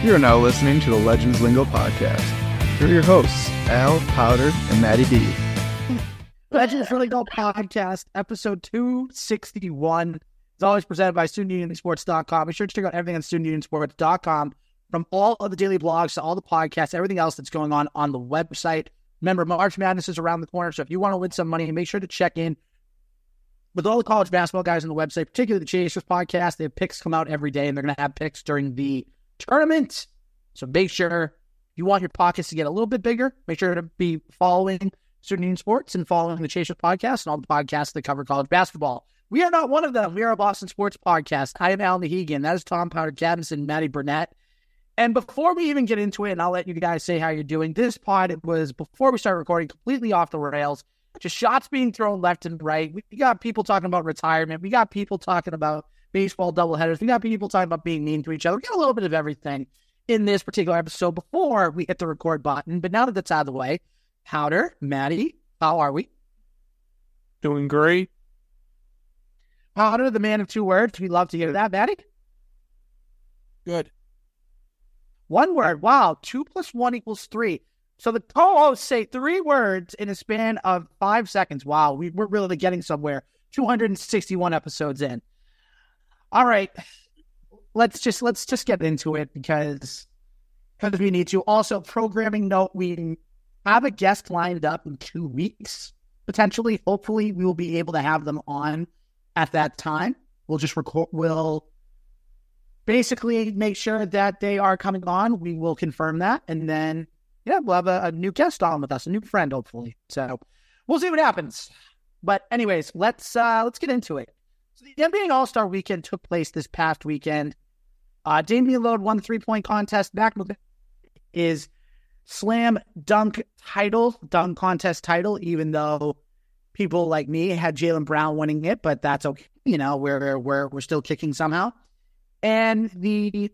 You are now listening to the Legends Lingo podcast. Here are your hosts, Al, Powder, and Maddie D. Legends Lingo podcast, episode 261. It's always presented by StudentUnionSports.com. Be sure to check out everything on StudentUnionSports.com, from all of the daily blogs to all the podcasts, everything else that's going on the website. Remember, March Madness is around the corner, so if you want to win some money, make sure to check in with all the college basketball guys on the website, particularly the Chasers podcast. They have picks come out every day, and they're going to have picks during the tournament. So make sure, if you want your pockets to get a little bit bigger, make sure to be following Student Union Sports and following the Chasers podcast and all the podcasts that cover college basketball. We are not one of them. We are a Boston Sports podcast. I am Al Nahegan. That is Tom Powder, Jadison, Maddie Burnett. And before we even get into it, and I'll let you guys say how you're doing, this pod, it was, before we start recording, completely off the rails. Just shots being thrown left and right. We got people talking about retirement. We got people talking about baseball doubleheaders. We got people talking about being mean to each other. We got a little bit of everything in this particular episode before we hit the record button. But now that that's out of the way, Powder, Maddie, how are we? Doing great. Powder, the man of two words. We love to hear that. Maddie? Good. One word. Wow. 2 + 1 = 3. So the co-hosts say 3 words in a span of 5 seconds. Wow. We're really getting somewhere. 261 episodes in. All right. Let's just get into it because we need to. Also, programming note, we have a guest lined up in 2 weeks. Potentially, hopefully, we will be able to have them on at that time. We'll just record. We'll basically make sure that they are coming on. We will confirm that, and then we'll have a new guest on with us, a new friend, hopefully. So we'll see what happens. But anyways, let's get into it. So the NBA All-Star Weekend took place this past weekend. Damian Lillard won the 3-point contest. Back with his slam dunk contest title, even though people like me had Jaylen Brown winning it, but that's okay. You know, we're still kicking somehow. And the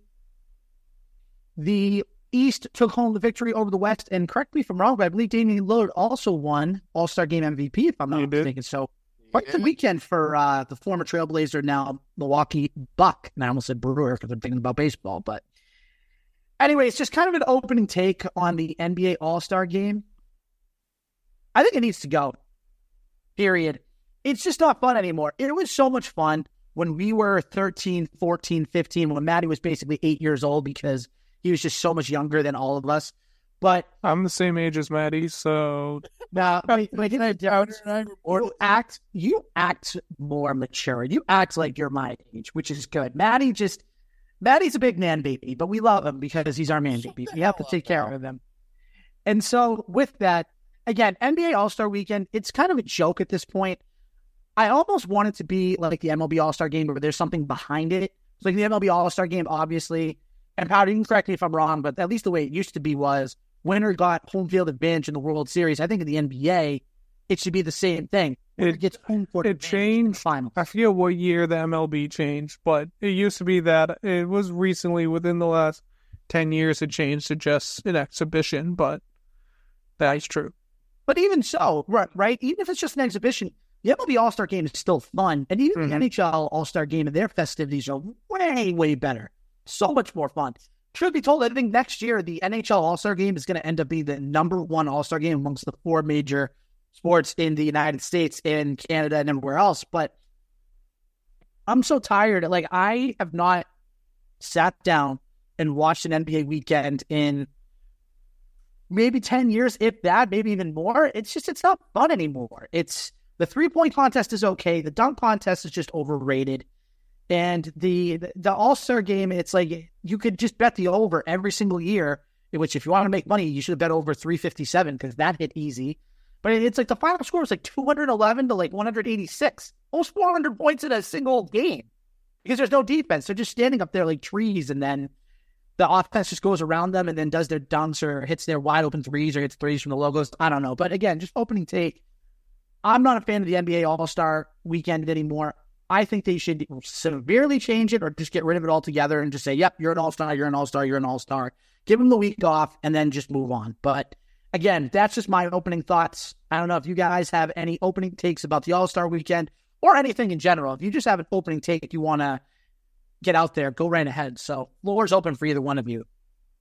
East took home the victory over the West. And correct me if I'm wrong, but I believe Damian Lillard also won All-Star Game MVP, if I'm not mistaken. So quite the weekend for the former Trailblazer, now Milwaukee Buck. And I almost said Brewer because I'm thinking about baseball. But anyways, just kind of an opening take on the NBA All-Star Game. I think it needs to go. Period. It's just not fun anymore. It was so much fun when we were 13, 14, 15, when Maddie was basically 8 years old because he was just so much younger than all of us. But I'm the same age as Maddie, so now you act more mature. You act like you're my age, which is good. Maddie's a big man baby, but we love him because he's our man baby. We have to take care of him. And so with that, again, NBA All-Star Weekend, it's kind of a joke at this point. I almost want it to be like the MLB All-Star Game where there's something behind it. It's like the MLB All-Star Game, obviously, and Powder, you can correct me if I'm wrong, but at least the way it used to be was winner got home field advantage in the World Series. I think in the NBA, it should be the same thing. It gets home court it changed. Finals. I forget what year the MLB changed, but it used to be that it was recently within the last 10 years it changed to just an exhibition, but that's true. But even so, right? Even if it's just an exhibition, the MLB All-Star Game is still fun. And even the NHL All-Star Game and their festivities are way, way better. So much more fun. Truth be told, I think next year the NHL All-Star Game is going to end up being the #1 All-Star Game amongst the 4 major sports in the United States and Canada and everywhere else. But I'm so tired. Like, I have not sat down and watched an NBA weekend in maybe 10 years, if that, maybe even more. It's not fun anymore. The 3-point contest is okay. The dunk contest is just overrated. And the All-Star Game, it's like you could just bet the over every single year, in which if you want to make money, you should have bet over 357 because that hit easy. But it's like the final score was like 211 to like 186. Almost 400 points in a single game because there's no defense. They're just standing up there like trees, and then the offense just goes around them and then does their dunks or hits their wide open threes or hits threes from the logos. I don't know. But again, just opening take. I'm not a fan of the NBA All-Star Weekend anymore. I think they should severely change it or just get rid of it altogether and just say, yep, you're an all-star, you're an all-star, you're an all-star. Give them the week off and then just move on. But again, that's just my opening thoughts. I don't know if you guys have any opening takes about the All-Star Weekend or anything in general. If you just have an opening take you want to get out there, go right ahead. So floor's open for either one of you.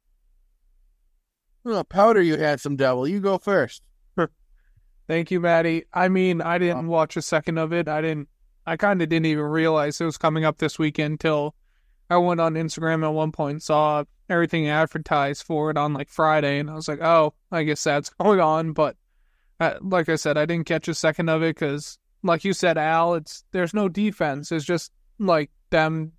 Oh, Powder, you handsome devil. You go first. Thank you, Maddie. I mean, I didn't watch a second of it. I kind of didn't even realize it was coming up this weekend till I went on Instagram at one point and saw everything advertised for it on like Friday, and I was like, oh, I guess that's going on. But like I said, I didn't catch a second of it because, like you said, Al, there's no defense. It's just like them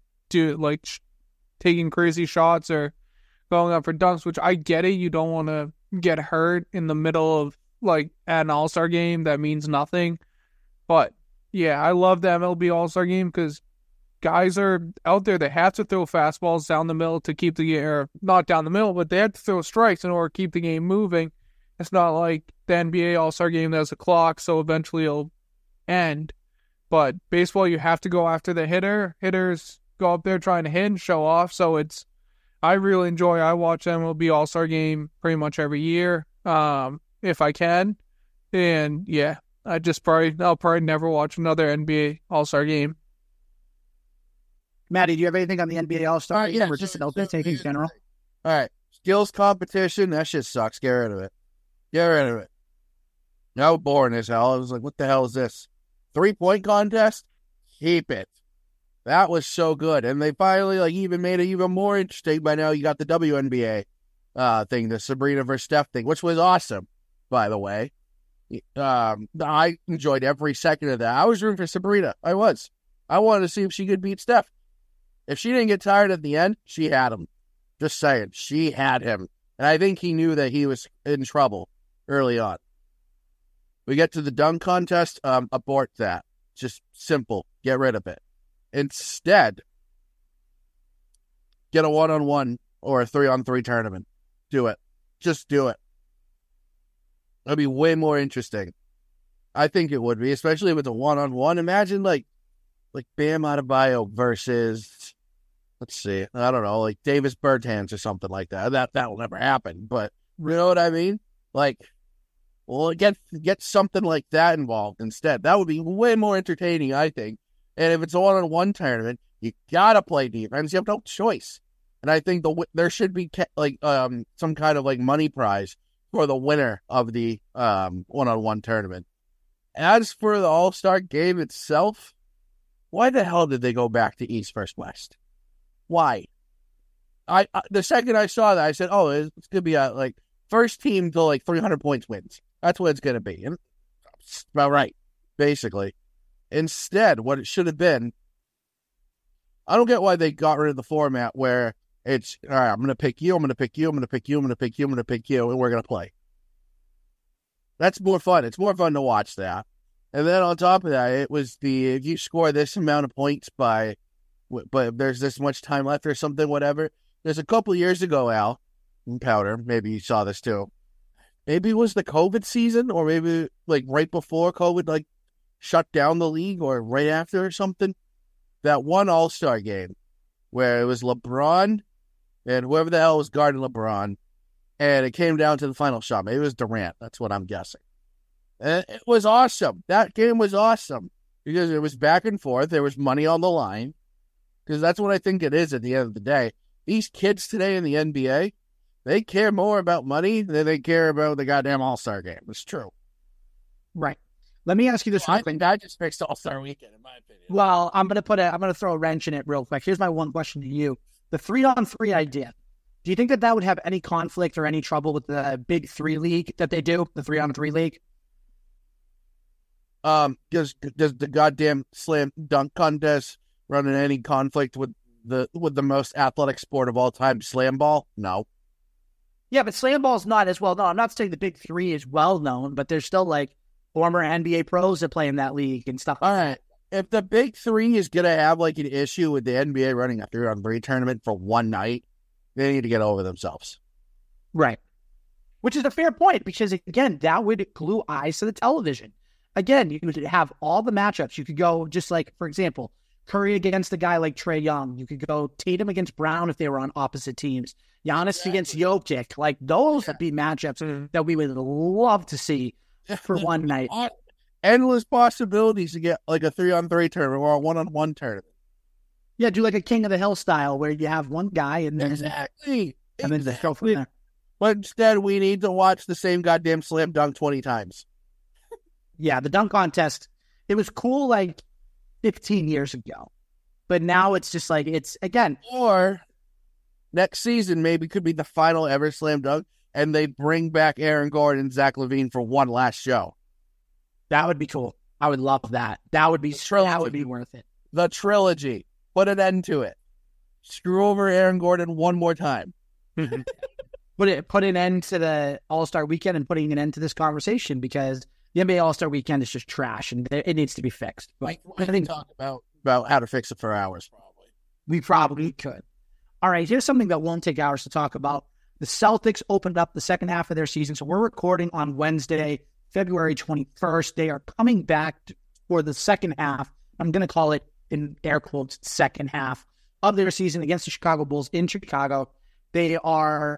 taking crazy shots or going up for dunks, which I get it. You don't want to get hurt in the middle of like at an All-Star game. That means nothing. But yeah, I love the MLB All-Star game because guys are out there. They have to throw fastballs down the middle to keep the air, not down the middle, but they have to throw strikes in order to keep the game moving. It's not like the NBA All-Star game that has a clock, so eventually it'll end. But baseball, you have to go after the hitter. Hitters go up there trying to hit and show off. So I really enjoy. I watch MLB All-Star game pretty much every year, if I can. And yeah, I'll probably never watch another NBA All-Star game. Maddie, do you have anything on the NBA All-Star? Yeah, or just an taking in general? All right. Skills competition, that shit sucks. Get rid of it. Get rid of it. How boring as hell. I was like, what the hell is this? 3-point contest? Keep it. That was so good. And they finally even made it even more interesting. By now you got the WNBA thing, the Sabrina versus Steph thing, which was awesome, by the way. I enjoyed every second of that. I was rooting for Sabrina. I wanted to see if she could beat Steph. If she didn't get tired at the end, she had him. Just saying. She had him. And I think he knew that he was in trouble early on. We get to the dunk contest. Abort that. Just simple. Get rid of it. Instead, get a 1-on-1 or a 3-on-3 tournament. Do it. Just do it. That'd be way more interesting. I think it would be, especially with a 1-on-1. Imagine like Bam Adebayo versus, let's see, I don't know, like Davis Bertans or something like that. That will never happen, but you know what I mean? Like, well, get something like that involved instead. That would be way more entertaining, I think. And if it's a 1-on-1 tournament, you gotta play defense. You have no choice. And I think there should be some kind of like money prize for the winner of the 1-on-1 tournament. As for the All-Star game itself, why the hell did they go back to East versus West? Why? I the second I saw that, I said, oh, it's going to be a first team to 300 points wins. That's what it's going to be. And that's about right, basically. Instead, what it should have been, I don't get why they got rid of the format where it's, all right, I'm going to pick you, I'm going to pick you, I'm going to pick you, I'm going to pick you, I'm going to pick you, and we're going to play. That's more fun. It's more fun to watch that. And then on top of that, it was if you score this amount of points but there's this much time left or something, whatever. There's a couple years ago, Al, in Powder, maybe you saw this too. Maybe it was the COVID season, or maybe right before COVID shut down the league, or right after or something. That one All-Star game where it was LeBron and whoever the hell was guarding LeBron, and it came down to the final shot. Maybe it was Durant. That's what I'm guessing. And it was awesome. That game was awesome because it was back and forth. There was money on the line, because that's what I think it is at the end of the day. These kids today in the NBA, they care more about money than they care about the goddamn All-Star game. It's true. Right. Let me ask you this. I think that just fixed All-Star weekend, in my opinion. Well, I'm gonna throw a wrench in it real quick. Here's my one question to you: the 3-on-3 idea. Do you think that would have any conflict or any trouble with the Big 3 league that they do, the 3-on-3 league? Does the goddamn slam dunk contest run in any conflict with the most athletic sport of all time, slam ball? No. Yeah, but slam ball's not as well known. I'm not saying the Big 3 is well known, but there's still former NBA pros that play in that league and stuff. All right. If the Big 3 is going to have an issue with the NBA running a 3-on-3 tournament for one night, they need to get over themselves. Right. Which is a fair point, because again, that would glue eyes to the television. Again, you would have all the matchups. You could go just for example, Curry against a guy like Trae Young. You could go Tatum against Brown if they were on opposite teams. Giannis against Jokic. Those would be matchups that we would love to see for one night. Endless possibilities to get a 3-on-3 tournament or a 1-on-1 tournament. Yeah, do a King of the Hill style where you have one guy and then exactly. And then just go from there. But instead, we need to watch the same goddamn slam dunk 20 times. Yeah, the dunk contest, it was cool like 15 years ago. But now it's just like, it's, again. Or next season maybe could be the final ever slam dunk, and they bring back Aaron Gordon and Zach LaVine for one last show. That would be cool. I would love that. That would be worth it. The trilogy. Put an end to it. Screw over Aaron Gordon one more time. Put an end to the All-Star Weekend and putting an end to this conversation, because the NBA All-Star Weekend is just trash and it needs to be fixed. But I think talk about how to fix it for hours, probably. We probably could. All right, here's something that won't take hours to talk about. The Celtics opened up the second half of their season, so we're recording on Wednesday, February 21st. They are coming back for the second half. I'm going to call it, in air quotes, second half of their season against the Chicago Bulls in Chicago. They are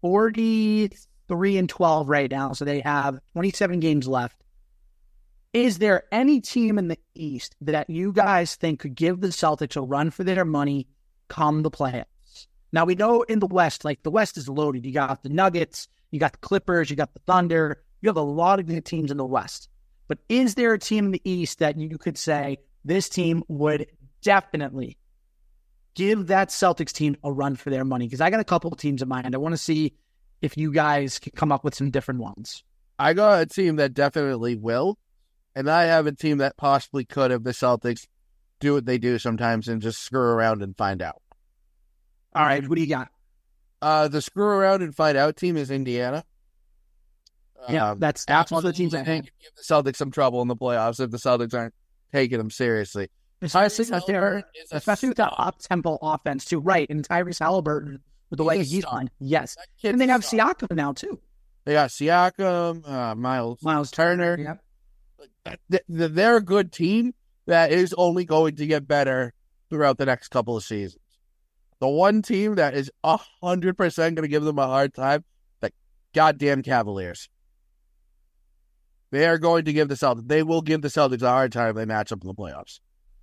43-12 right now, so they have 27 games left. Is there any team in the East that you guys think could give the Celtics a run for their money come the playoffs? Now, we know in the West, like, the West is loaded. You got the Nuggets, you got the Clippers, you got the Thunder. You have a lot of good teams in the West. But is there a team in the East that you could say this team would definitely give that Celtics team a run for their money? Because I got a couple of teams in mind. I want to see if you guys can come up with some different ones. I got a team that definitely will, and I have a team that possibly could if the Celtics do what they do sometimes and just screw around and find out. All right, what do you got? The screw around and find out team is Indiana. Yeah, that's one of the teams I think give the Celtics some trouble in the playoffs if the Celtics aren't taking them seriously. Especially with that up-tempo offense, too. Right, and Tyrese Halliburton, with the way he's on. Yes. And they have Siakam now, too. They got Siakam, Miles Turner. Yep. They're a good team that is only going to get better throughout the next couple of seasons. The one team that is 100% going to give them a hard time, the goddamn Cavaliers. They are going to give the Celtics. They will give the Celtics a hard time if they match up in the playoffs.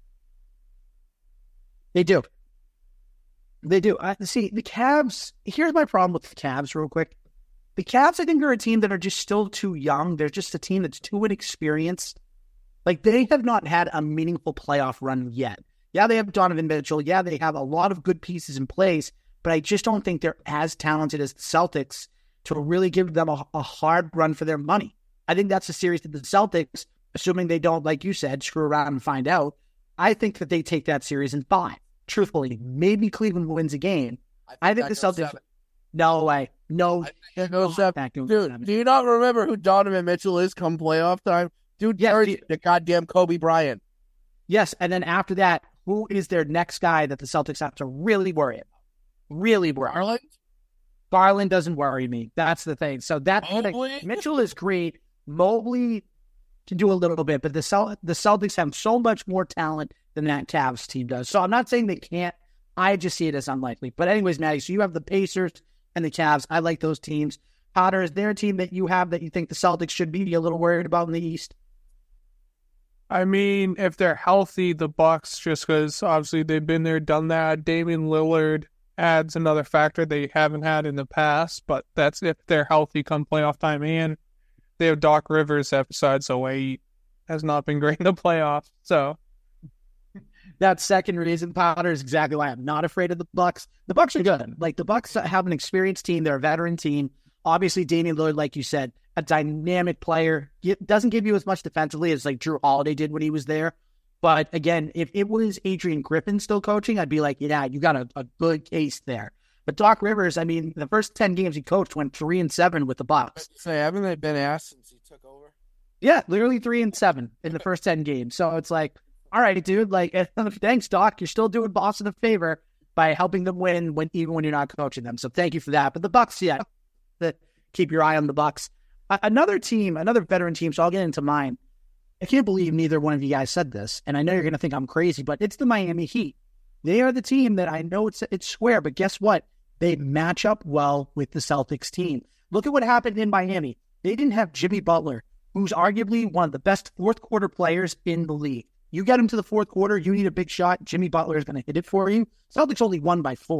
They do. They do. See, the Cavs, here's my problem with the Cavs real quick. The Cavs, I think, are a team that are just still too young. They're just a team that's too inexperienced. Like, they have not had a meaningful playoff run yet. Yeah, they have Donovan Mitchell. Yeah, they have a lot of good pieces in place, but I just don't think they're as talented as the Celtics to really give them a hard run for their money. I think that's a series that the Celtics, assuming they don't, like you said, screw around and find out, I think that they take that series in 5. Truthfully, maybe Cleveland wins a game. I think the Celtics... 7. No way. No. Dude, do you not remember who Donovan Mitchell is come playoff time? Dude, the goddamn Kobe Bryant. Yes, and then after that, who is their next guy that the Celtics have to really worry about? Really worry. Garland? Garland doesn't worry me. That's the thing. So Mitchell is great. Mobley can do a little bit, but the Celtics have so much more talent than that Cavs team does. So I'm not saying they can't. I just see it as unlikely. But anyways, Maddie, so you have the Pacers and the Cavs. I like those teams. Potter, is there a team that you have that you think the Celtics should be a little worried about in the East? I mean, if they're healthy, the Bucks, just because obviously they've been there, done that. Damian Lillard adds another factor they haven't had in the past, but that's if they're healthy come playoff time. And they have Doc Rivers that, besides 08, has not been great in the playoffs. So that second reason, Potter, is exactly why I'm not afraid of the Bucks. The Bucks are good. Like, the Bucks have an experienced team. They're a veteran team. Obviously, Damian Lillard, like you said, a dynamic player. It doesn't give you as much defensively as like Drew Holiday did when he was there. But again, if it was Adrian Griffin still coaching, I'd be like, yeah, you got a good case there. But Doc Rivers, I mean, the first 10 games he coached went 3-7 with the Bucks. Say, haven't they been asked since he took over? Yeah, literally 3-7 in the first 10 games. So it's like, all right, dude, like, thanks, Doc. You're still doing Boston a favor by helping them win even when you're not coaching them. So thank you for that. But the Bucks, yeah, keep your eye on the Bucks. Another team, another veteran team, so I'll get into mine. I can't believe neither one of you guys said this, and I know you're going to think I'm crazy, but it's the Miami Heat. They are the team that I know it's square, but guess what? They match up well with the Celtics team. Look at what happened in Miami. They didn't have Jimmy Butler, who's arguably one of the best fourth-quarter players in the league. You get him to the fourth quarter, you need a big shot, Jimmy Butler is going to hit it for you. Celtics only won by 4.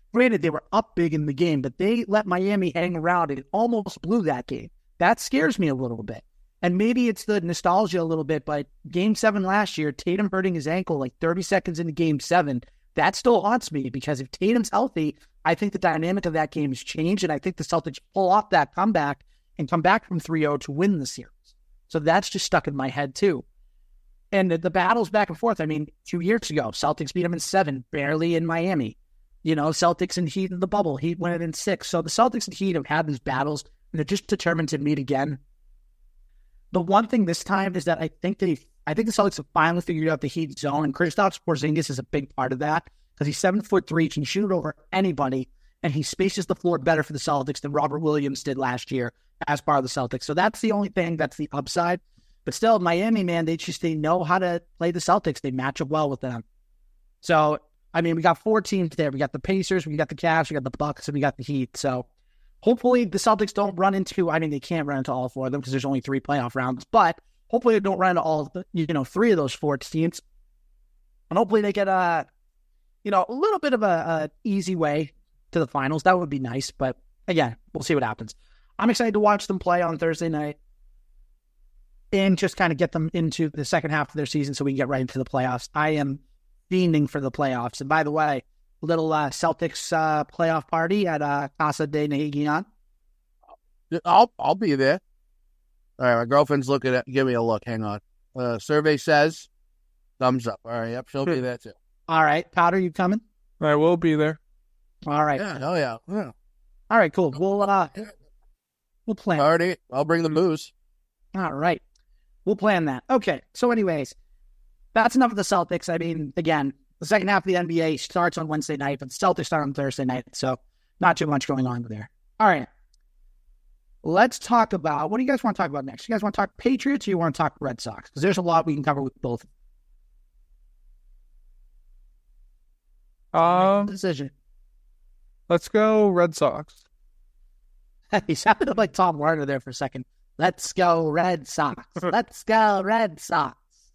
Granted, they were up big in the game, but they let Miami hang around and almost blew that game. That scares me a little bit. And maybe it's the nostalgia a little bit, but Game 7 last year, Tatum hurting his ankle like 30 seconds into Game 7, that still haunts me because if Tatum's healthy, I think the dynamic of that game has changed, and I think the Celtics pull off that comeback and come back from 3-0 to win the series. So that's just stuck in my head too. And the battles back and forth, I mean, 2 years ago, Celtics beat them in 7, barely in Miami. Celtics and Heat in the bubble. Heat won it in 6. So the Celtics and Heat have had these battles, and they're just determined to meet again. The one thing this time is that I think the Celtics have finally figured out the Heat zone, and Kristaps Porzingis is a big part of that because he's 7'3", can shoot over anybody, and he spaces the floor better for the Celtics than Robert Williams did last year as part of the Celtics. So that's the only thing that's the upside. But still, Miami, man, they know how to play the Celtics. They match up well with them. So, I mean, we got 4 teams there. We got the Pacers, we got the Cavs, we got the Bucks, and we got the Heat. So hopefully the Celtics don't run into, they can't run into all 4 of them because there's only 3 playoff rounds, but hopefully they don't run into all, 3 of those 4 teams. And hopefully they get a little bit of a easy way to the finals. That would be nice, but again, we'll see what happens. I'm excited to watch them play on Thursday night and just kind of get them into the second half of their season so we can get right into the playoffs. I am fiending for the playoffs. And by the way, little Celtics playoff party at Casa de Nahigian. I'll be there. All right, my girlfriend's looking at. Give me a look. Hang on. Survey says thumbs up. All right, yep, she'll be there too. All right, Powder, you coming? I will be there. All right. Yeah. Oh yeah. All right, cool. We'll plan. Party. I'll bring the booze. All right, we'll plan that. Okay. So, anyways, that's enough of the Celtics. I mean, again, the second half of the NBA starts on Wednesday night, but the Celtics start on Thursday night, so not too much going on there. All right. Let's talk about, what do you guys want to talk about next? You guys want to talk Patriots or you want to talk Red Sox? Because there's a lot we can cover with both. Decision. Let's go Red Sox. He sounded like Tom Warner there for a second. Let's go Red Sox. Let's go Red Sox.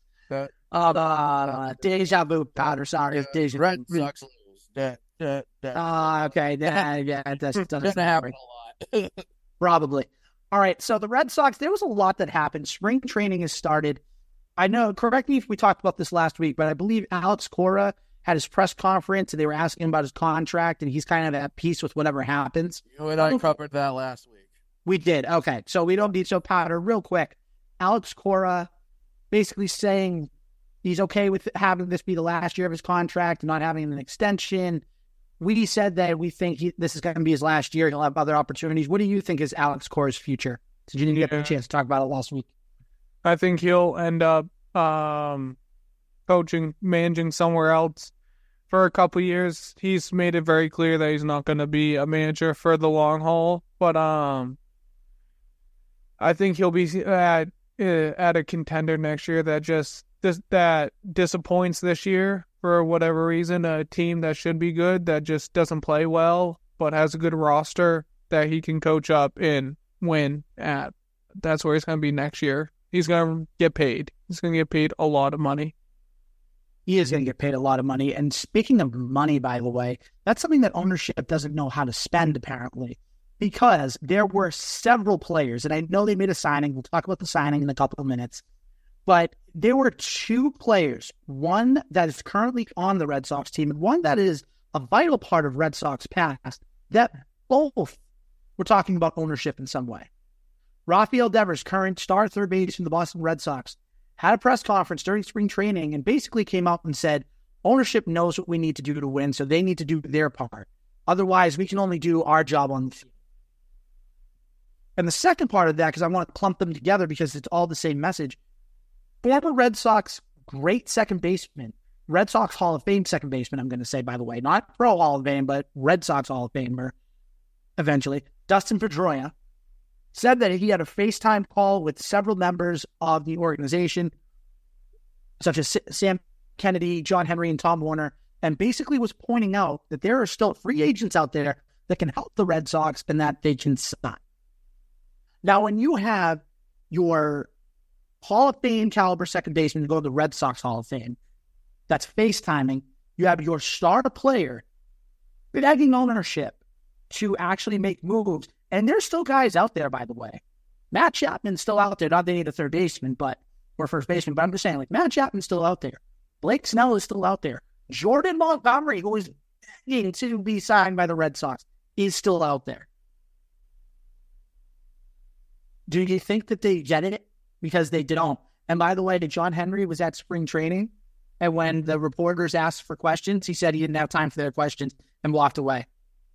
Deja vu, Powder. Sorry, deja vu. Red Sox lose. Okay. Yeah, it doesn't happen a lot. Probably. All right. So the Red Sox, there was a lot that happened. Spring training has started. I know, correct me if we talked about this last week, but I believe Alex Cora had his press conference and they were asking him about his contract and he's kind of at peace with whatever happens. You and I covered that last week. We did. Okay. So we don't need Powder. Real quick. Alex Cora basically saying he's okay with having this be the last year of his contract and not having an extension. We said that we think this is going to be his last year. He'll have other opportunities. What do you think is Alex Cora's future? Did you get a chance to talk about it last week? I think he'll end up managing somewhere else for a couple years. He's made it very clear that he's not going to be a manager for the long haul. But I think he'll be at a contender next year that disappoints this year. For whatever reason, a team that should be good that just doesn't play well, but has a good roster that he can coach up and win at. That's where he's going to be next year. He's going to get paid. He's going to get paid a lot of money. He is going to get paid a lot of money. And speaking of money, by the way, that's something that ownership doesn't know how to spend, apparently, because there were several players, and I know they made a signing. We'll talk about the signing in a couple of minutes. But there were 2 players, one that is currently on the Red Sox team and one that is a vital part of Red Sox past, that both were talking about ownership in some way. Rafael Devers, current star third baseman of the Boston Red Sox, had a press conference during spring training and basically came out and said, ownership knows what we need to do to win, so they need to do their part. Otherwise, we can only do our job on the field. And the second part of that, because I want to clump them together because it's all the same message, former Red Sox great second baseman, Red Sox Hall of Fame second baseman, I'm going to say, by the way, not Pro Hall of Fame, but Red Sox Hall of Famer eventually, Dustin Pedroia, said that he had a FaceTime call with several members of the organization, such as Sam Kennedy, John Henry, and Tom Warner, and basically was pointing out that there are still free agents out there that can help the Red Sox and that they can sign. Now, when you have your Hall of Fame caliber second baseman to go to the Red Sox Hall of Fame, that's FaceTiming. You have your star player begging ownership to actually make moves. And there's still guys out there, by the way. Matt Chapman's still out there. Not they need a third baseman, or first baseman, but I'm just saying, like, Matt Chapman's still out there. Blake Snell is still out there. Jordan Montgomery, who is begging to be signed by the Red Sox, is still out there. Do you think that they get it? Because they don't. And by the way, John Henry was at spring training, and when the reporters asked for questions, he said he didn't have time for their questions and walked away.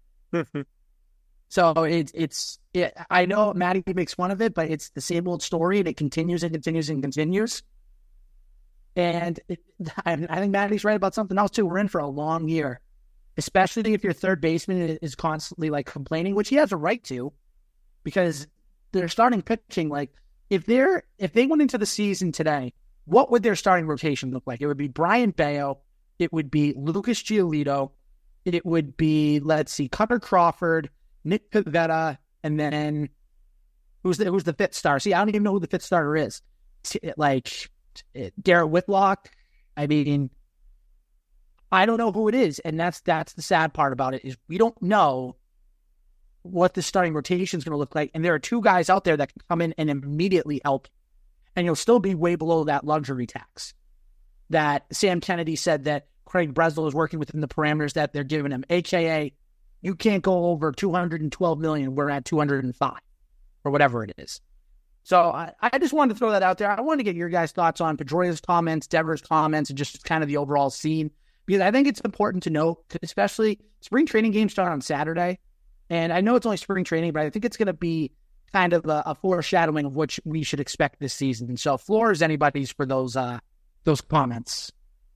So I know Matty makes fun of it, but it's the same old story, and it continues and continues and continues. And I think Matty's right about something else too. We're in for a long year, especially if your third baseman is constantly like complaining, which he has a right to, because they're starting pitching. Like if they went into the season today, what would their starting rotation look like? It would be Brian Bayo, it would be Lucas Giolito, it would be, let's see, Cutter Crawford, Nick Pivetta, and then who's the fifth star? See, I don't even know who the fifth starter is. Like Garrett Whitlock. I mean, I don't know who it is, and that's the sad part about it, is we don't know what the starting rotation is going to look like, and there are two guys out there that can come in and immediately help, and you'll still be way below that luxury tax that Sam Kennedy said that Craig Breslow is working within the parameters that they're giving him, aka you can't go over $212 million. We're at 205 or whatever it is. So I just wanted to throw that out there. I wanted to get your guys' thoughts on Pedroia's comments, Devers' comments, and just kind of the overall scene, because I think it's important to note, especially spring training games start on Saturday. And I know it's only spring training, but I think it's going to be kind of a foreshadowing of what we should expect this season. So floor is anybody's for those comments.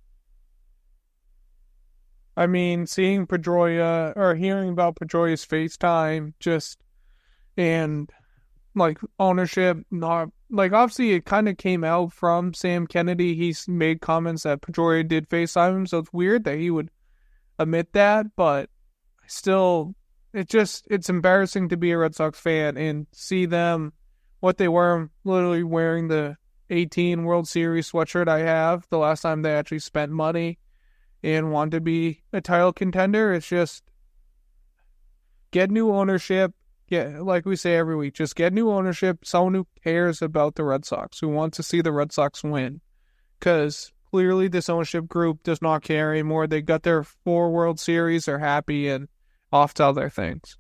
I mean, seeing Pedroia or hearing about Pedroia's FaceTime and like ownership, not like obviously it kind of came out from Sam Kennedy. He's made comments that Pedroia did FaceTime him, so it's weird that he would admit that, but still, it's embarrassing to be a Red Sox fan and see them, what they were, literally wearing the 18 World Series sweatshirt I have, the last time they actually spent money and want to be a title contender. It's just get new ownership. Like we say every week, just get new ownership, someone who cares about the Red Sox, who wants to see the Red Sox win. Because clearly this ownership group does not care anymore. They got their 4 World Series, they're happy, and off to other things.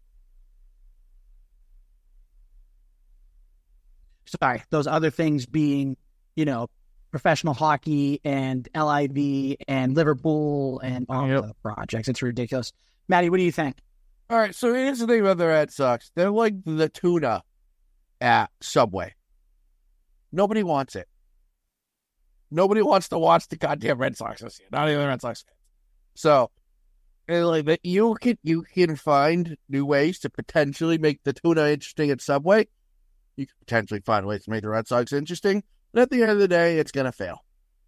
Sorry, those other things being, professional hockey and LIV and Liverpool and all the projects. It's ridiculous. Matty, what do you think? All right, so here's the thing about the Red Sox. They're like the tuna at Subway. Nobody wants it. Nobody wants to watch the goddamn Red Sox this year. Not even the Red Sox fans. So, like, you can find new ways to potentially make the tuna interesting at Subway. You can potentially find ways to make the Red Sox interesting. But at the end of the day, it's going to fail.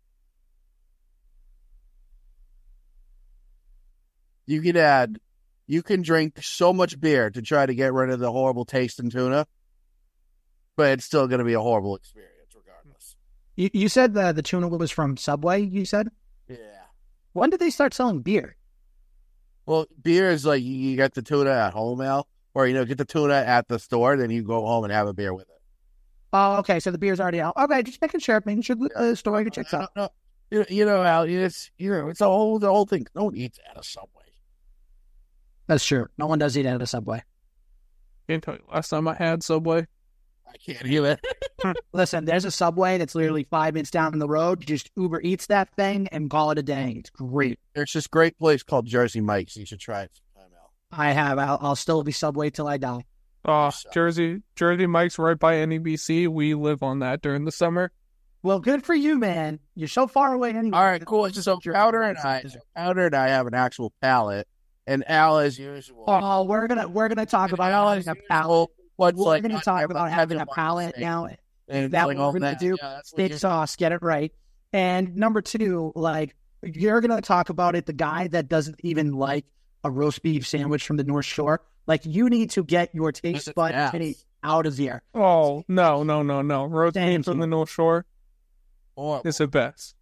You can drink so much beer to try to get rid of the horrible taste in tuna, but it's still going to be a horrible experience regardless. You said the tuna was from Subway, you said? Yeah. When did they start selling beer? Well, beer is like you get the tuna at home now, or, get the tuna at the store, then you go home and have a beer with it. Oh, okay, so the beer's already out. Okay, just making sure the store checks out. No. Al, it's the whole thing. No one eats at a Subway. That's true. No one does eat at a Subway. Can't tell you last time I had Subway. I can't hear it. Listen, there's a Subway that's literally 5 minutes down the road. You just Uber Eats that thing and call it a day. It's great. There's this great place called Jersey Mike's. You should try it sometime, Al. I have. I'll still be Subway till I die. Oh, Jersey Mike's right by NEBC. We live on that during the summer. Well, good for you, man. You're so far away anyway. All right, cool. So Powder and I have an actual palate. And Al, as usual. Oh, we're gonna talk about having a palate. We're gonna talk about having a palate now. And that's what we're gonna do. Steak sauce, get it right. And number 2, like, you're gonna talk about it. The guy that doesn't even like a roast beef sandwich from the North Shore, like, you need to get your taste buds out of here. Oh no! Roast beef from the North Shore is the best.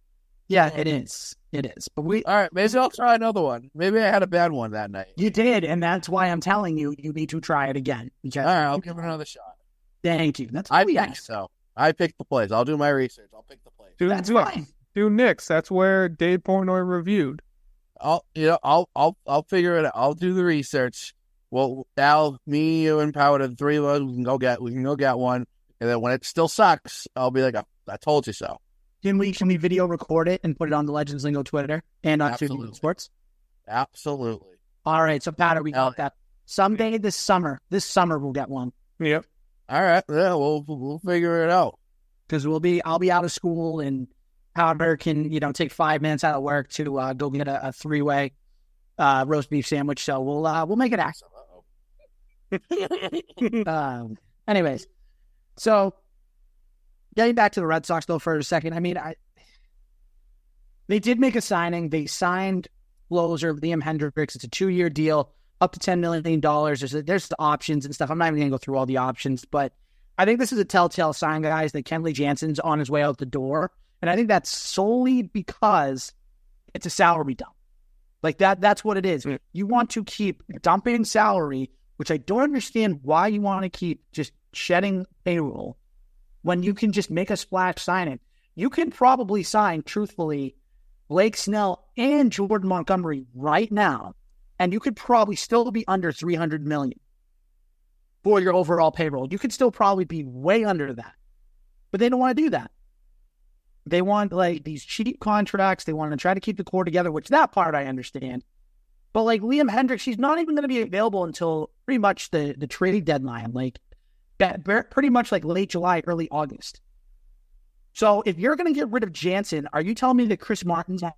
Yeah, it is. It is. But All right, maybe I'll try another one. Maybe I had a bad one that night. you did, and that's why I'm telling you, you need to try it again. All right, I'll give it another shot. Thank you. That's what I we think asked. so. I picked the plays. I'll do my research. I'll pick the plays. That's fine. Do Knicks. That's where Dave Portnoy reviewed. I'll figure it out. I'll do the research. Well, Al, me, you, and Powder, the three of us, we can go get one. And then when it still sucks, I'll be like, I told you so. Can we video record it and put it on the Legends Lingo Twitter and on Absolutely. Tuesday Sports? Absolutely. All right, so Powder, we got that. Someday this summer we'll get one. Yep. All right. Yeah, we'll figure it out. Because I'll be out of school and Powder can, take 5 minutes out of work to go get a 3-way roast beef sandwich. So we'll make it happen. Anyways, so getting back to the Red Sox though for a second. I mean, they did make a signing. They signed closer Liam Hendriks. It's a 2-year deal, up to $10 million. There's the options and stuff. I'm not even going to go through all the options, but I think this is a telltale sign, guys, that Kenley Jansen's on his way out the door. And I think that's solely because it's a salary dump. Like that's what it is. You want to keep dumping salary, which I don't understand why you want to keep just shedding payroll when you can just make a splash signing. You can probably sign, truthfully, Blake Snell and Jordan Montgomery right now, and you could probably still be under $300 million for your overall payroll. You could still probably be way under that, but they don't want to do that. They want these cheap contracts. They want to try to keep the core together, which that part I understand. But Liam Hendriks, he's not even going to be available until pretty much the trade deadline, pretty much late July, early August. So if you're going to get rid of Jansen, are you telling me that Chris Martin's going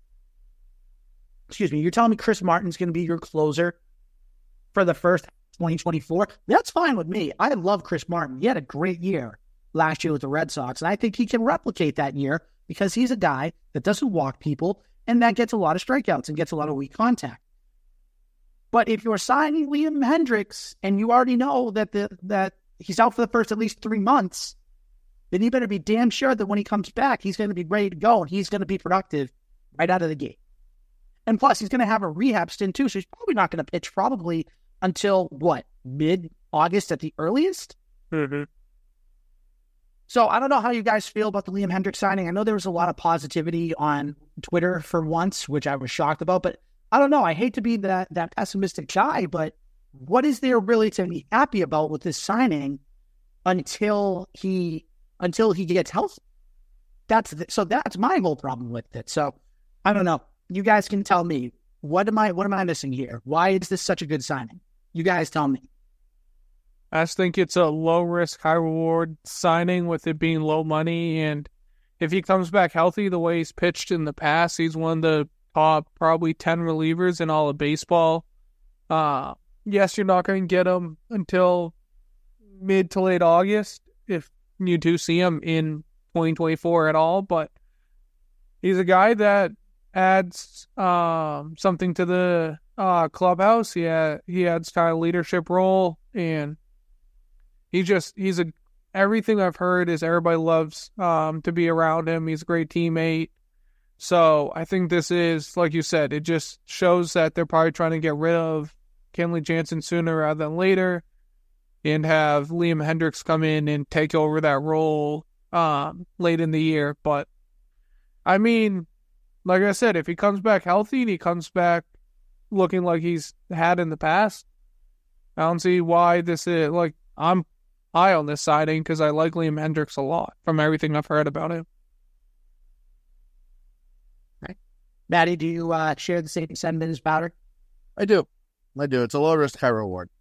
to be your closer for the first 2024? That's fine with me. I love Chris Martin. He had a great year last year with the Red Sox, and I think he can replicate that year because he's a guy that doesn't walk people and that gets a lot of strikeouts and gets a lot of weak contact. But if you're signing Liam Hendriks and you already know that he's out for the first at least 3 months, then you better be damn sure that when he comes back, he's going to be ready to go and he's going to be productive right out of the gate. And plus, he's going to have a rehab stint too, so he's probably not going to pitch until, mid-August at the earliest? Mm-hmm. So I don't know how you guys feel about the Liam Hendriks signing. I know there was a lot of positivity on Twitter for once, which I was shocked about, but I don't know. I hate to be that pessimistic guy, but what is there really to be happy about with this signing until he gets healthy? That's my whole problem with it. So I don't know. You guys can tell me, what am I missing here? Why is this such a good signing? You guys tell me. I just think it's a low risk, high reward signing with it being low money. And if he comes back healthy the way he's pitched in the past, he's one of the top probably 10 relievers in all of baseball. Yes, you're not going to get him until mid to late August if you do see him in 2024 at all. But he's a guy that adds something to the clubhouse. He adds kind of leadership role, and everything I've heard is everybody loves to be around him. He's a great teammate. So I think this is, like you said, it just shows that they're probably trying to get rid of Kenley Jansen sooner rather than later and have Liam Hendriks come in and take over that role late in the year. But I mean, like I said, if he comes back healthy and he comes back looking like he's had in the past, I don't see why this is, I'm high on this signing because I like Liam Hendriks a lot from everything I've heard about him. Right. Maddie, do you share the same sentiment as Powder? I do. It's a low risk, high reward.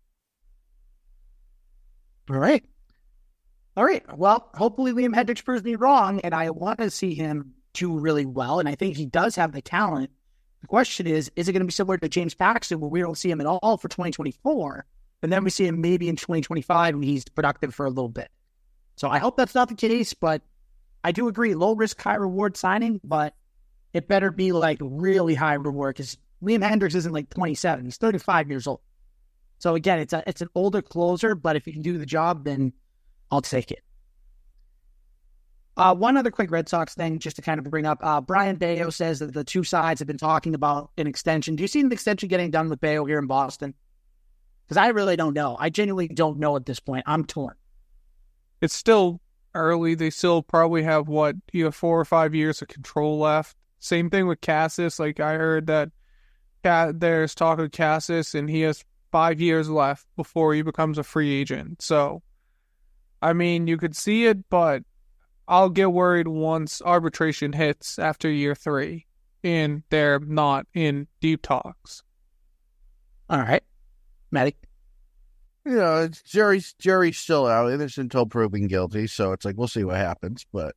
All right. Well, hopefully Liam Hendriks proves me wrong, and I want to see him do really well, and I think he does have the talent. The question is it going to be similar to James Paxton where we don't see him at all for 2024, and then we see him maybe in 2025 when he's productive for a little bit? So I hope that's not the case, but I do agree, low risk, high reward signing, but it better be really high reward because Liam Hendriks isn't 27. He's 35 years old. So again, it's an older closer, but if you can do the job, then I'll take it. One other quick Red Sox thing, just to kind of bring up. Brian Bayo says that the two sides have been talking about an extension. Do you see an extension getting done with Bayo here in Boston? Because I really don't know. I genuinely don't know at this point. I'm torn. It's still early. They still probably have, either 4 or 5 years of control left. Same thing with Cassis. Like, I heard that there's talk of Cassis, and he has 5 years left before he becomes a free agent. So, I mean, you could see it, but I'll get worried once arbitration hits after year 3, and they're not in deep talks. All right. Matty? It's Jerry's still out, innocent until proven guilty, so it's like, we'll see what happens, but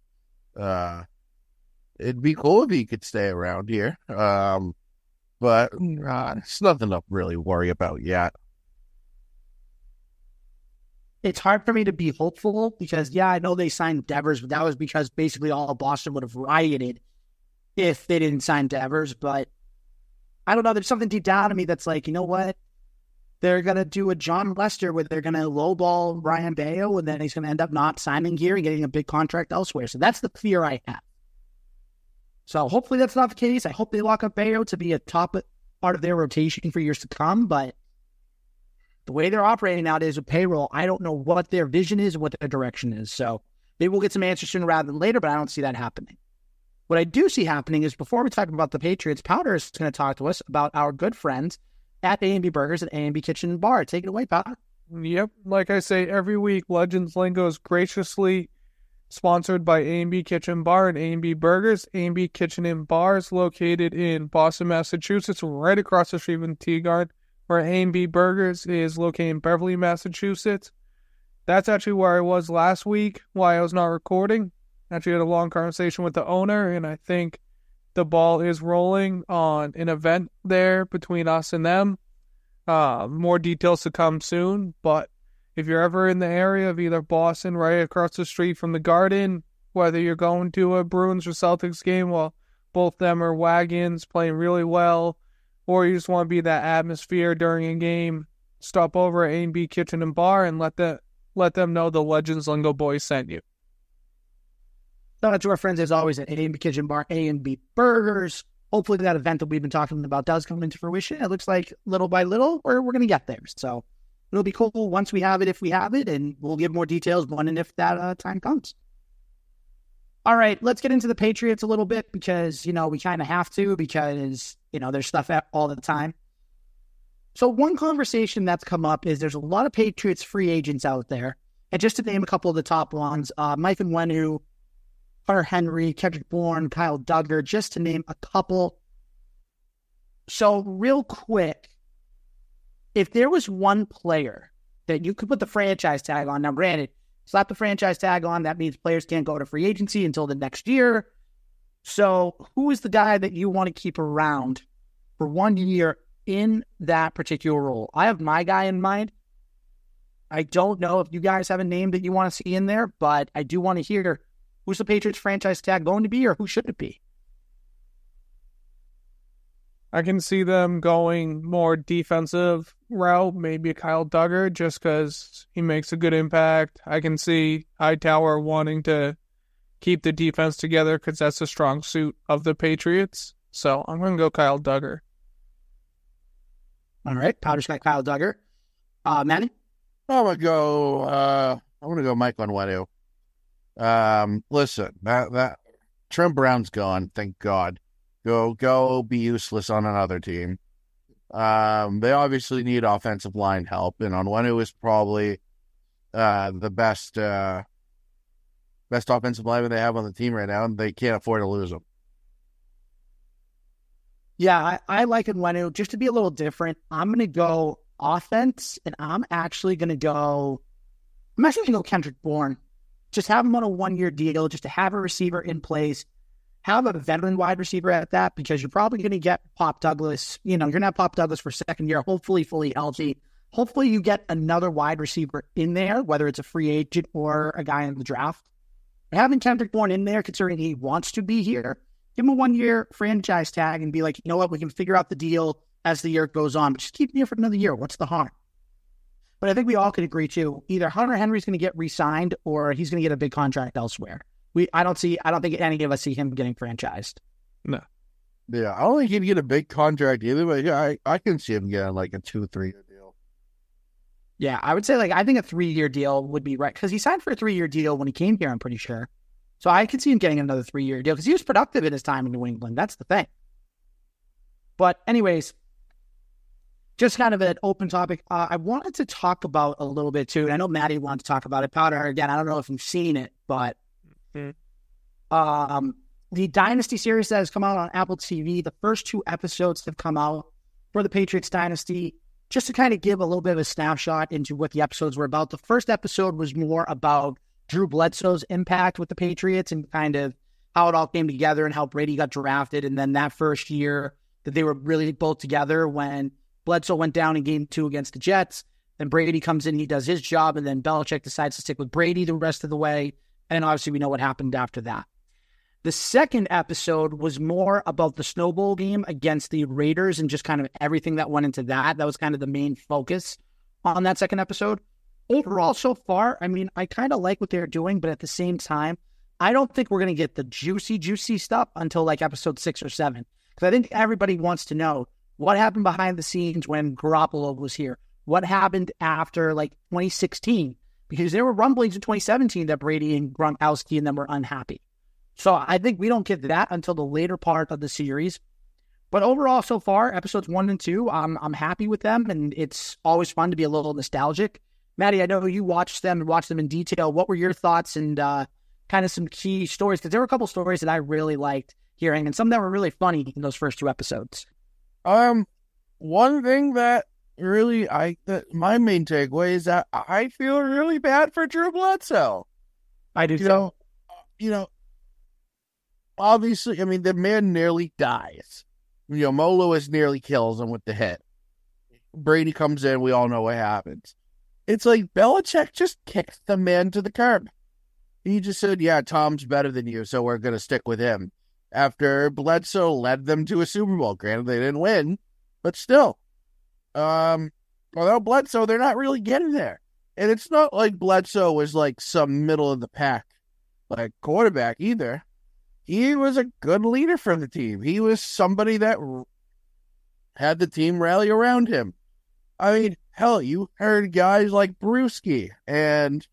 it'd be cool if he could stay around here. But it's nothing to really worry about yet. It's hard for me to be hopeful because, I know they signed Devers, but that was because basically all of Boston would have rioted if they didn't sign Devers. But I don't know. There's something deep down in me that's like, you know what? They're going to do a John Lester where they're going to lowball Ryan Bayo, and then he's going to end up not signing here and getting a big contract elsewhere. So that's the fear I have. So hopefully that's not the case. I hope they lock up Bayo to be a top part of their rotation for years to come. But the way they're operating nowadays with payroll, I don't know what their vision is and what their direction is. So maybe we'll get some answers sooner rather than later, but I don't see that happening. What I do see happening is before we talk about the Patriots, Powder is going to talk to us about our good friends at A&B Burgers and A&B Kitchen and Bar. Take it away, Powder. Yep. Like I say, every week, Legends Lingo is graciously sponsored by A&B Kitchen Bar and A&B Burgers. A&B Kitchen and Bar is located in Boston, Massachusetts, right across the street from Tea Garden, where A&B Burgers is located in Beverly, Massachusetts. That's actually where I was last week while I was not recording. Actually had a long conversation with the owner, and I think the ball is rolling on an event there between us and them. More details to come soon, but if you're ever in the area of either Boston, right across the street from the Garden, whether you're going to a Bruins or Celtics game while both them are wagons playing really well, or you just want to be that atmosphere during a game, stop over at A&B Kitchen and Bar and let them know the Legends Lingo boys sent you. Shout out to our friends, as always, at A&B Kitchen Bar, A&B Burgers. Hopefully that event that we've been talking about does come into fruition. It looks like little by little, we're going to get there. So it'll be cool once we have it, if we have it, and we'll give more details when and if that time comes. All right, let's get into the Patriots a little bit because, we kind of have to because, there's stuff all the time. So one conversation that's come up is there's a lot of Patriots free agents out there. And just to name a couple of the top ones, Mike Onwenu, Hunter Henry, Kendrick Bourne, Kyle Duggar, just to name a couple. So real quick, if there was one player that you could put the franchise tag on, now granted, slap the franchise tag on, that means players can't go to free agency until the next year. So who is the guy that you want to keep around for 1 year in that particular role? I have my guy in mind. I don't know if you guys have a name that you want to see in there, but I do want to hear who's the Patriots franchise tag going to be or who should it be? I can see them going more defensive route, maybe Kyle Duggar, just because he makes a good impact. I can see Hightower wanting to keep the defense together because that's a strong suit of the Patriots. So I'm going to go Kyle Duggar. All right, Powder's got Kyle Duggar. Manny? I'm going to go Mike Onwenu. Listen, that Trent Brown's gone, thank God. Go be useless on another team. They obviously need offensive line help, and Onwenu is probably the best offensive lineman they have on the team right now, and they can't afford to lose him. Yeah, I like Onwenu. Just to be a little different, I'm going to go offense, and I'm actually going to go Kendrick Bourne. Just have him on a 1 year deal, just to have a receiver in place. Have a veteran wide receiver at that because you're probably going to get Pop Douglas. You're going to have Pop Douglas for second year, hopefully fully healthy. Hopefully you get another wide receiver in there, whether it's a free agent or a guy in the draft. Having Kendrick Bourne in there, considering he wants to be here, give him a 1 year franchise tag and be like, you know what, we can figure out the deal as the year goes on. But just keep him here for another year. What's the harm? But I think we all could agree, too, either Hunter Henry's going to get re-signed or he's going to get a big contract elsewhere. I don't think any of us see him getting franchised. No. Yeah, I don't think he'd get a big contract either, but yeah, I can see him getting like a 2-3 year deal. Yeah, I would say I think a 3-year deal would be right because he signed for a 3-year deal when he came here, I'm pretty sure. So I could see him getting another 3-year deal because he was productive in his time in New England. That's the thing. But anyways, just kind of an open topic. I wanted to talk about a little bit too, and I know Maddie wanted to talk about it. Powder, again, I don't know if you've seen it, but the Dynasty series that has come out on Apple TV, the first 2 episodes have come out for the Patriots Dynasty. Just to kind of give a little bit of a snapshot into what the episodes were about. The first episode was more about Drew Bledsoe's impact with the Patriots and kind of how it all came together and how Brady got drafted. And then that first year that they were really both together when Bledsoe went down in game 2 against the Jets. Then Brady comes in, he does his job, and then Belichick decides to stick with Brady the rest of the way. And obviously we know what happened after that. The second episode was more about the Snow Bowl game against the Raiders and just kind of everything that went into that. That was kind of the main focus on that second episode. Overall, so far, I mean, I kind of like what they're doing, but at the same time, I don't think we're going to get the juicy stuff until like episode 6 or 7. Because I think everybody wants to know what happened behind the scenes when Garoppolo was here. What happened after like 2016? Because there were rumblings in 2017 that Brady and Gronkowski and them were unhappy. So I think we don't get that until the later part of the series. But overall, so far, episodes 1 and 2, I'm happy with them, and it's always fun to be a little nostalgic. Maddie, I know you watched them and watched them in detail. What were your thoughts and kind of some key stories? Because there were a couple stories that I really liked hearing, and some that were really funny in those first 2 episodes. One thing that really my main takeaway is that I feel really bad for Drew Bledsoe. I do too. You know, obviously, I mean, the man nearly dies. Mo Lewis nearly kills him with the hit. Brady comes in, we all know what happens. It's like Belichick just kicks the man to the curb. He just said, yeah, Tom's better than you, so we're going to stick with him. After Bledsoe led them to a Super Bowl. Granted, they didn't win, but still. Without Bledsoe, they're not really getting there. And it's not like Bledsoe was like some middle of the pack like quarterback either. He was a good leader for the team. He was somebody that had the team rally around him. I mean, hell, you heard guys like Brewski and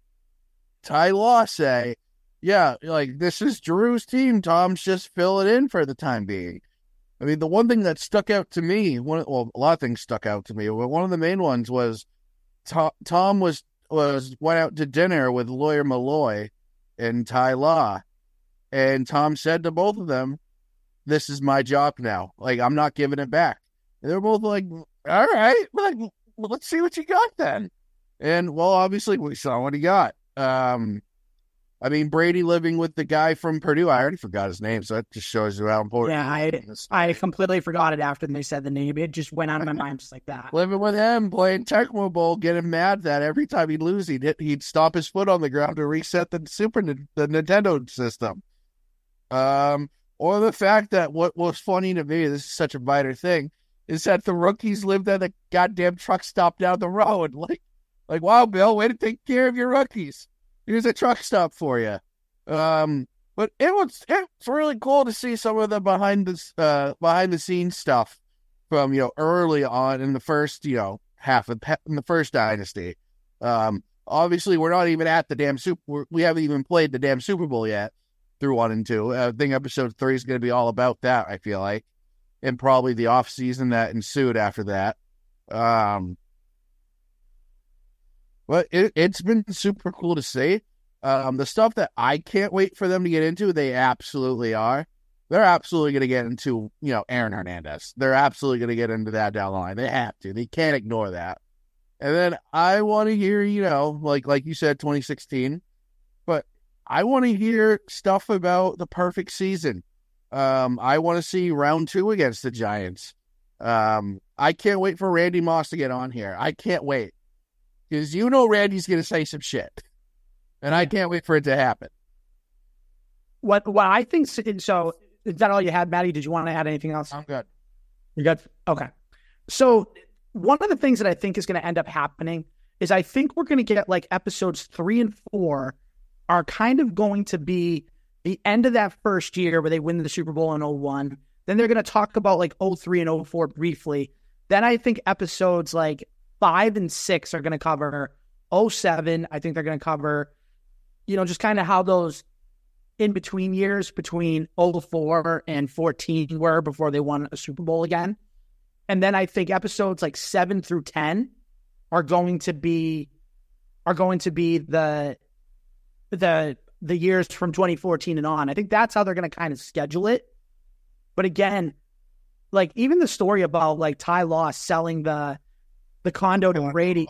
Ty Law say, yeah, like, this is Drew's team. Tom's just filling in for the time being. I mean, the one thing that stuck out to me, a lot of things stuck out to me, but one of the main ones was Tom went out to dinner with Lawyer Malloy and Ty Law. And Tom said to both of them, this is my job now. Like, I'm not giving it back. And they're both like, all right, like, let's see what you got then. And, well, obviously, we saw what he got. I mean, Brady living with the guy from Purdue, I already forgot his name, so that just shows you how important. Yeah, I completely forgot it after they said the name. It just went out of my mind just like that. Living with him, playing Tecmo Bowl, getting mad that every time he'd lose, he'd stomp his foot on the ground to reset the Nintendo system. Or the fact that what was funny to me, this is such a minor thing, is that the rookies lived at a goddamn truck stop down the road. Like, wow, Bill, way to take care of your rookies. Here's a truck stop for you. But it's really cool to see some of the behind the scenes stuff from, early on in the first, half of in the first dynasty. Obviously we're not even at the damn we haven't even played the damn Super Bowl yet through 1 and 2. I think episode 3 is going to be all about that, I feel like, and probably the off season that ensued after that. But it's been super cool to see. The stuff that I can't wait for them to get into, they absolutely are. They're absolutely going to get into, Aaron Hernandez. They're absolutely going to get into that down the line. They have to. They can't ignore that. And then I want to hear, like you said, 2016. But I want to hear stuff about the perfect season. I want to see round 2 against the Giants. I can't wait for Randy Moss to get on here. I can't wait. Because Randy's going to say some shit. And I can't wait for it to happen. What I think, so is that all you had, Maddie? Did you want to add anything else? I'm good. You good? Okay. So one of the things that I think is going to end up happening is I think we're going to get like episodes 3 and 4 are kind of going to be the end of that first year where they win the Super Bowl in 01. Then they're going to talk about like 03 and 04 briefly. Then I think episodes like 5 and 6 are going to cover 07. I think they're going to cover, just kind of how those in-between years between 04 and 14 were before they won a Super Bowl again. And then I think episodes like 7 through 10 are going to be the years from 2014 and on. I think that's how they're going to kind of schedule it. But again, like even the story about like Ty Law selling the condo to Brady,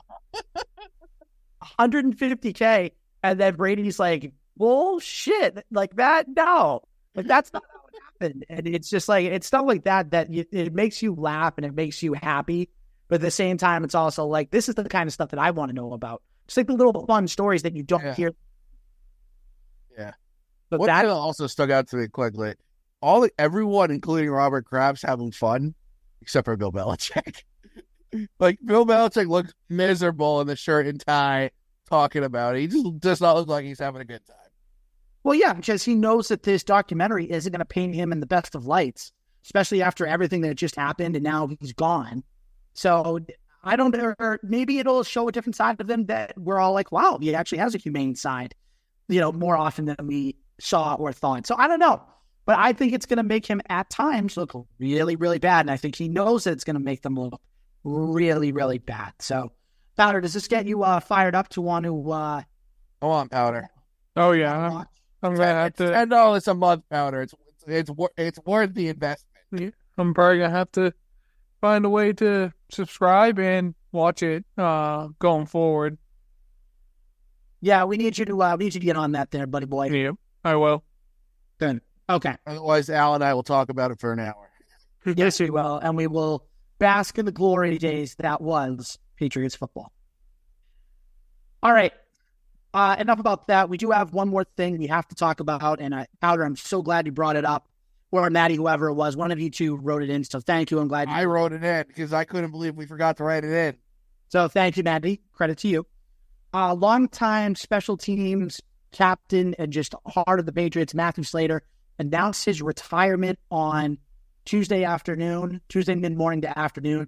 $150K, and then Brady's like, bullshit, like that, no, like that's not how it happened. And it's just like, it's stuff like that it makes you laugh and it makes you happy, but at the same time it's also like, this is the kind of stuff that I want to know about. Just like the little fun stories that you don't hear. Yeah. But what that also stuck out to me quickly, everyone, including Robert Kraft's, having fun except for Bill Belichick. Like Bill Belichick looks miserable in the shirt and tie talking about it. He just does not look like he's having a good time. Well, yeah, because he knows that this documentary isn't going to paint him in the best of lights, especially after everything that just happened and now he's gone. So I don't know, or maybe it'll show a different side of him that we're all like, wow, he actually has a humane side, more often than we saw or thought. So I don't know. But I think it's going to make him at times look really, really bad. And I think he knows that it's going to make them look really, really bad. So, Powder, does this get you fired up to want to... I want Powder. Oh, yeah. I'm going to have to... $10 a month, Powder. It's worth the investment. Yeah, I'm probably going to have to find a way to subscribe and watch it going forward. Yeah, we need you to get on that there, buddy boy. Yeah, I will. Good. Okay. Otherwise, Al and I will talk about it for an hour. Yes, we will. And we will bask in the glory days that was Patriots football. All right. Enough about that. We do have one more thing we have to talk about. And Powder, I'm so glad you brought it up. Or Maddie, whoever it was, one of you two wrote it in. So thank you. I'm glad I wrote it in because I couldn't believe we forgot to write it in. So thank you, Maddie. Credit to you. Longtime special teams captain and just heart of the Patriots, Matthew Slater, announced his retirement on Tuesday mid-morning to afternoon.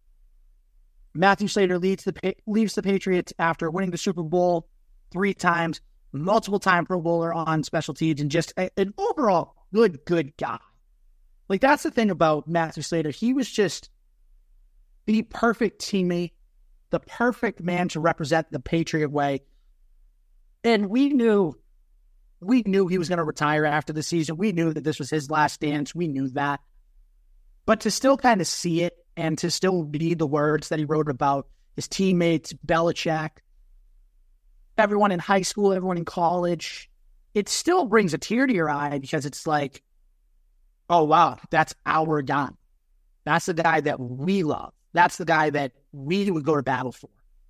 Matthew Slater leaves the Patriots after winning the Super Bowl 3 times, multiple-time Pro Bowler on special teams, and just an overall good guy. Like, that's the thing about Matthew Slater. He was just the perfect teammate, the perfect man to represent the Patriot way. And we knew he was going to retire after the season. We knew that this was his last dance. We knew that. But to still kind of see it and to still read the words that he wrote about his teammates, Belichick, everyone in high school, everyone in college, it still brings a tear to your eye because it's like, oh, wow, that's our guy. That's the guy that we love. That's the guy that we would go to battle for.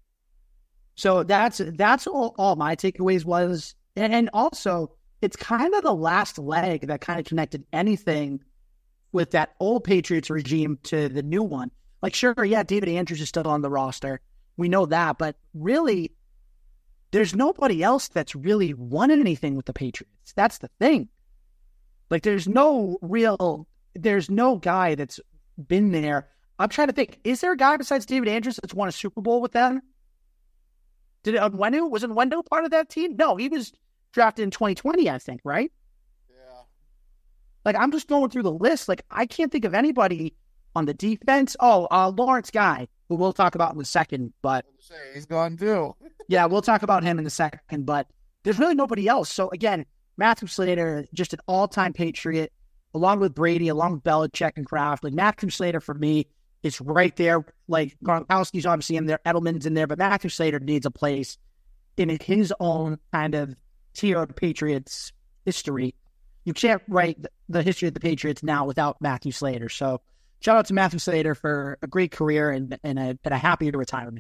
So that's all my takeaways was. And also, it's kind of the last leg that kind of connected anything with that old Patriots regime to the new one. Like, sure, yeah, David Andrews is still on the roster. We know that. But really, there's nobody else that's really won anything with the Patriots. That's the thing. Like, there's no guy that's been there. I'm trying to think, is there a guy besides David Andrews that's won a Super Bowl with them? Was Onwenu part of that team? No, he was drafted in 2020, I think, right? Yeah. Like, I'm just going through the list. Like, I can't think of anybody on the defense. Oh, Lawrence Guy, who we'll talk about in a second, but... He's gone too. Yeah, we'll talk about him in a second, but there's really nobody else. So, again, Matthew Slater, just an all-time Patriot, along with Brady, along with Belichick and Kraft. Like, Matthew Slater, for me, is right there. Like, Gronkowski's obviously in there, Edelman's in there, but Matthew Slater needs a place in his own kind of tier of Patriots history. You can't write the history of the Patriots now without Matthew Slater. So, shout out to Matthew Slater for a great career and a happy retirement.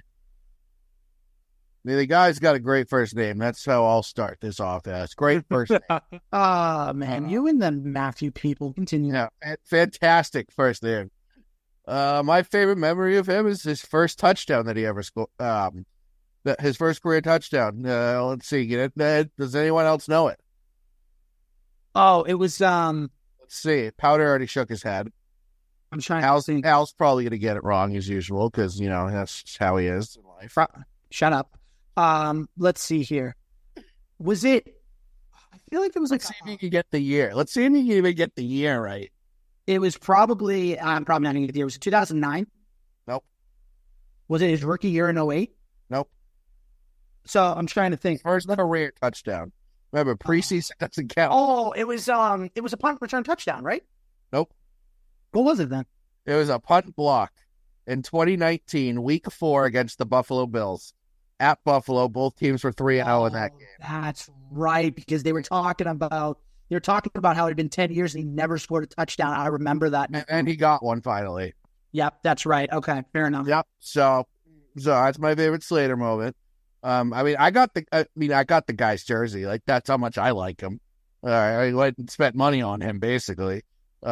I mean, the guy's got a great first name. That's how I'll start this off as. Great first name. Man, you and the Matthew people continue. Yeah, fantastic first name. My favorite memory of him is his first touchdown that he ever scored. His first career touchdown. Let's see. Does anyone else know it? Oh, it was Let's see. Powder already shook his head. I'm trying to think. Al's probably going to get it wrong as usual because, that's just how he is in life. Shut up. Let's see here. Was it? I feel like it was Let's see if you can get the year. Let's see if you can even get the year right. It was probably, I'm probably not going to get the year. Was it 2009? Nope. Was it his rookie year in 08? Nope. So I'm trying to think. First career touchdown. Remember, preseason doesn't count. Oh, it was a punt return touchdown, right? Nope. What was it then? It was a punt block in 2019, week 4 against the Buffalo Bills. At Buffalo, both teams were 3-0 in that game. That's right, because they were talking about how it had been 10 years and he never scored a touchdown. I remember that. And he got one finally. Yep, that's right. Okay, fair enough. Yep. So that's my favorite Slater moment. I got the guy's jersey. Like, that's how much I like him. I went and spent money on him, basically.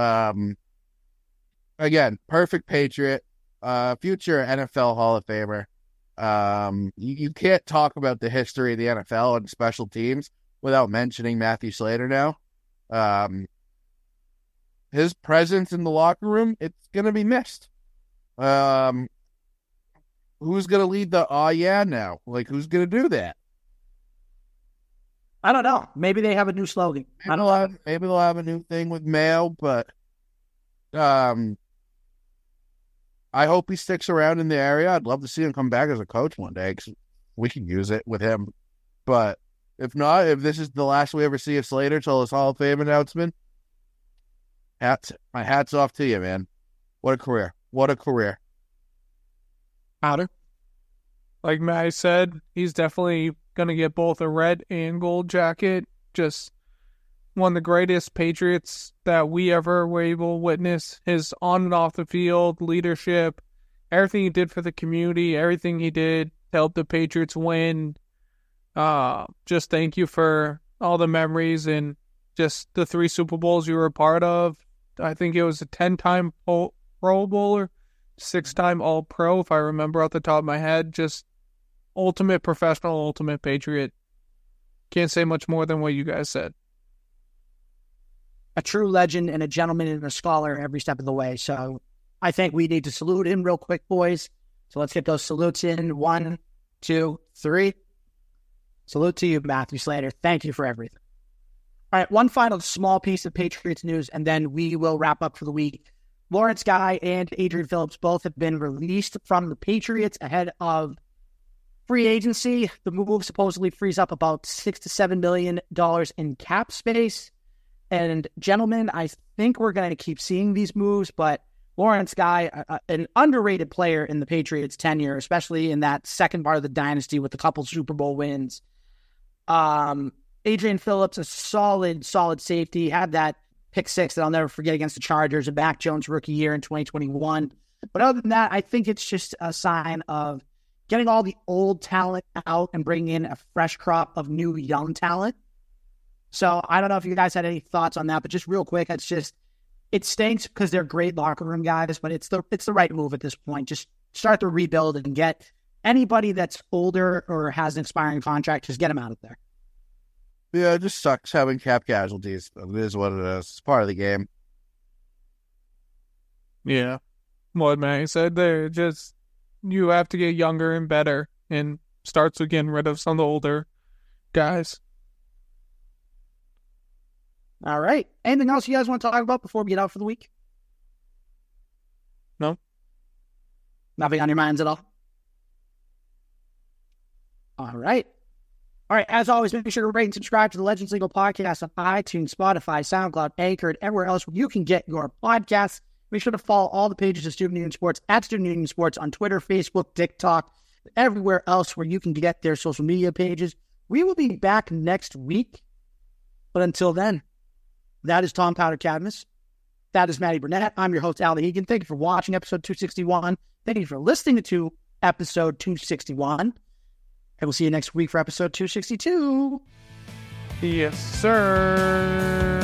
Again, perfect Patriot, future NFL Hall of Famer. You can't talk about the history of the NFL and special teams without mentioning Matthew Slater now. His presence in the locker room, it's going to be missed. Who's going to lead the now? Like, who's going to do that? I don't know. Maybe they have a new slogan. Maybe they'll have a new thing with Mayo, but I hope he sticks around in the area. I'd love to see him come back as a coach one day because we can use it with him. But if not, if this is the last we ever see of Slater till his Hall of Fame announcement, my hat's off to you, man. What a career. What a career. Powder. Like Matt said, he's definitely going to get both a red and gold jacket. Just one of the greatest Patriots that we ever were able to witness. His on and off the field leadership, everything he did for the community, everything he did to help the Patriots win. Just thank you for all the memories and just the 3 Super Bowls you were a part of. I think it was a 10-time Pro Bowler, 6-time All-Pro, if I remember off the top of my head. Just ultimate professional, ultimate Patriot. Can't say much more than what you guys said. A true legend and a gentleman and a scholar every step of the way. So I think we need to salute him real quick, boys. So let's get those salutes in. 1, 2, 3. Salute to you, Matthew Slater. Thank you for everything. All right, one final small piece of Patriots news, and then we will wrap up for the week. Lawrence Guy and Adrian Phillips both have been released from the Patriots ahead of free agency. The move supposedly frees up about $6 to $7 million in cap space. And gentlemen, I think we're going to keep seeing these moves, but Lawrence Guy, an underrated player in the Patriots' tenure, especially in that second part of the dynasty with a couple Super Bowl wins. Adrian Phillips, a solid safety, had that pick 6 that I'll never forget against the Chargers, a Mac Jones rookie year in 2021. But other than that, I think it's just a sign of getting all the old talent out and bringing in a fresh crop of new young talent. So I don't know if you guys had any thoughts on that, but just real quick, it stinks because they're great locker room guys, but it's the right move at this point. Just start the rebuild and get anybody that's older or has an expiring contract, just get them out of there. Yeah, it just sucks having cap casualties. It is what it is. It's part of the game. Yeah. What Manny said there, just you have to get younger and better, and starts with getting rid of some of the older guys. All right. Anything else you guys want to talk about before we get out for the week? No. Nothing on your minds at all? All right. All right. As always, make sure to rate and subscribe to the Legends Legal Podcast on iTunes, Spotify, SoundCloud, Anchor, and everywhere else where you can get your podcasts. Make sure to follow all the pages of Student Union Sports at Student Union Sports on Twitter, Facebook, TikTok, everywhere else where you can get their social media pages. We will be back next week. But until then, that is Tom Powder Cadmus. That is Maddie Burnett. I'm your host, Al Hegan. Thank you for watching episode 261. Thank you for listening to episode 261. And we'll see you next week for episode 262. Yes, sir.